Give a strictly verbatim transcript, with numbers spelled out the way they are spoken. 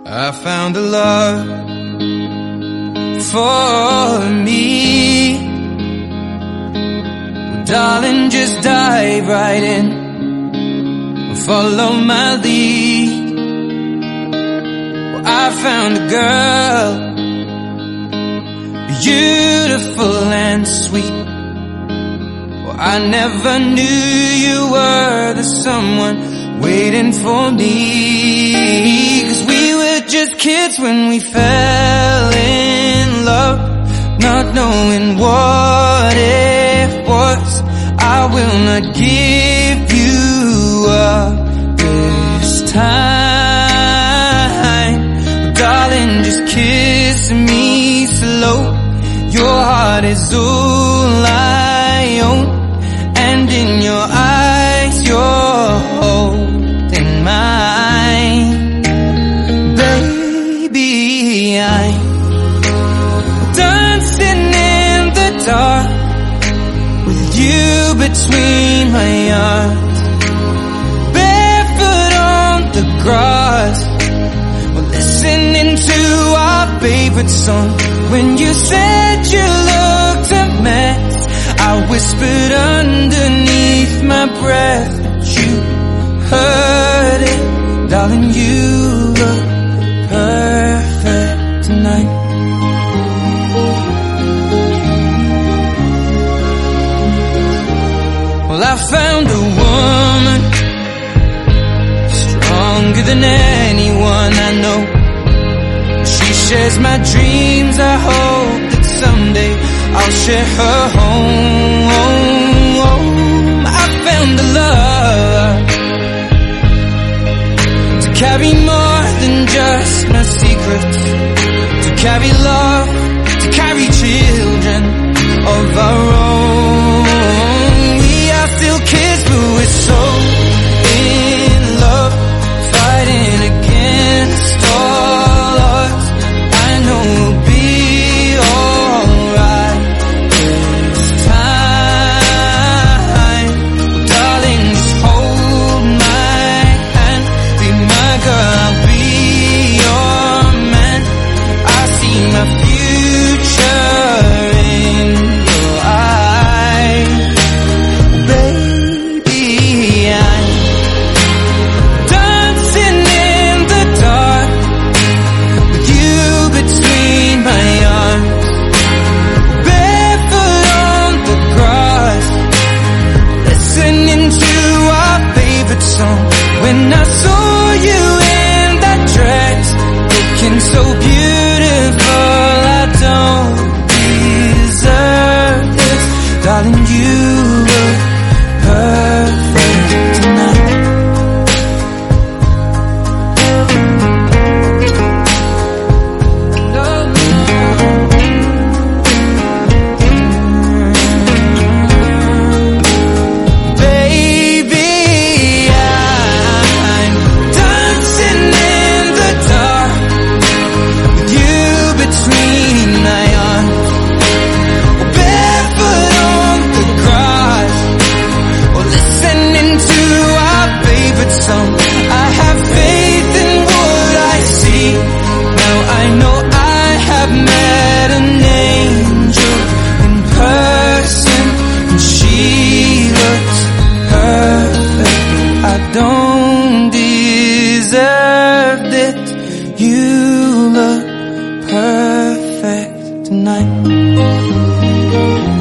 I found a love for me. Well, darling, just dive right in and follow my lead. Well, I found a girl, beautiful and sweet. Well, I never knew you were the someone waiting for me. 'Cause we were just kids when we fell in love, not knowing what it was. I will not give you up this time. Darling, just kiss me slow. Your heart is all I own, and in your eyes you're holding mine. Baby, I'm dancing in the dark with you between my arms, barefoot on the grass. We're listening to our favorite song. When you said you looked a mess, I whispered underneath my breath that you heard it. Darling, you look perfect tonight. Well, I found a woman stronger than anyone I know. She shares my dreams. I hope that someday I'll share her home. I found a love to carry more than just my secrets, to carry love, to carry children of our own. We are still kids, but we're so in love, fighting against all odds. I know we'll be alright this time. Darling, just hold my hand, be my girl, I'll be your man. I see my future in your eyes. Baby, I'm dancing in the dark with you between my arms, barefoot on the grass, listening to our favorite song. When I saw you in that dress, looking so beautiful, I don't deserve this. Darling, you look perfect tonight. Baby, I'm dancing in the dark with you between my arms, barefoot on the grass, or listening to our favorite song. I have faith in what I see. Now I know I have met an angel in person, and she looks perfect. I don't deserve it. You look perfect tonight.